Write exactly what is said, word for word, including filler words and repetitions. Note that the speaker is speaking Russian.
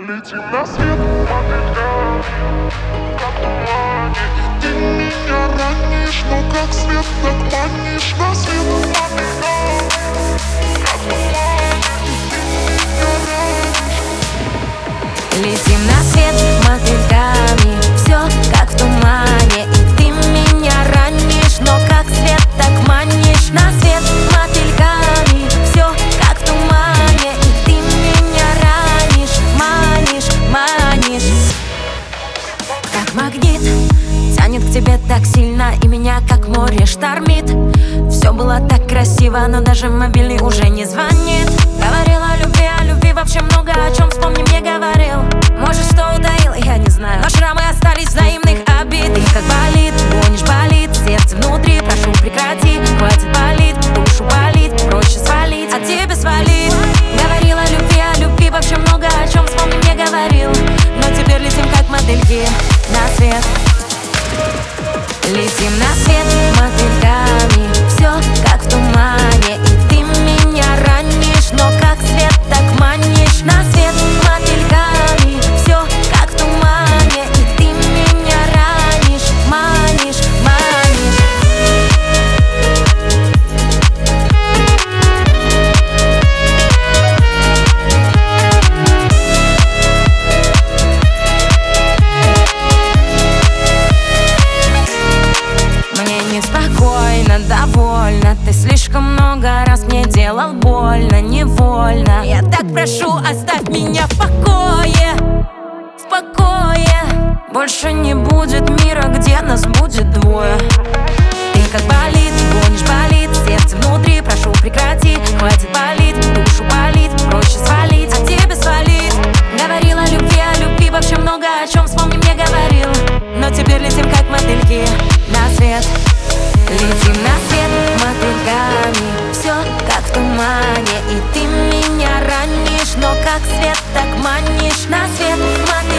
Летим на свет мотыльками, как тумане. И ты меня ранишь, но как свет, так манишь. На свет мотыльками, как тумане. И ты меня ранишь. Летим на свет мотыльками, все как в тумане. И ты меня ранишь, но как свет, так манишь. На свет мотыльками, все как в тумане. И ты меня ранишь, манишь, манишь. Как магнит тянет к тебе так сильно, и меня как море штормит. Все было так красиво, но даже мобильный уже не звонит. Говорила о любви, о любви вообще много о чем, вспомни, мне говорил. Может, что утаил, я не знаю, но шрамы остались взаимных обид. И как болит, гонишь, болит сердце внутри, прошу прекрати, хватит болит, душу болит, проще свалить, от тебя свалить. Говорила о любви, о любви вообще много о чем, вспомни, мне говорил. Но теперь летим как модельки на свет. Летим на свет мотыльками, все как в тумане. И ты меня ранишь, но как свет, так манишь. На свет мотыльками, все как в тумане. И ты меня ранишь, манишь, манишь. Мне неспокойно, довольно. Ты слишком много раз мне делал больно, невольно. Я так прошу, оставь меня в покое, в покое. Больше не будет мира, где нас будет двое. Ты как болит, гонишь, болит сердце внутри, прошу прекрати, хватит болит, душу болит, проще свалить, от тебя свалить. Говорила о любви, о любви вообще много о чем, вспомни, мне говорил. Но теперь летим как мотыльки на свет. Летим на свет мотыльками, все как в тумане. И ты меня ранишь, но как свет, так манишь. На свет мотыльками.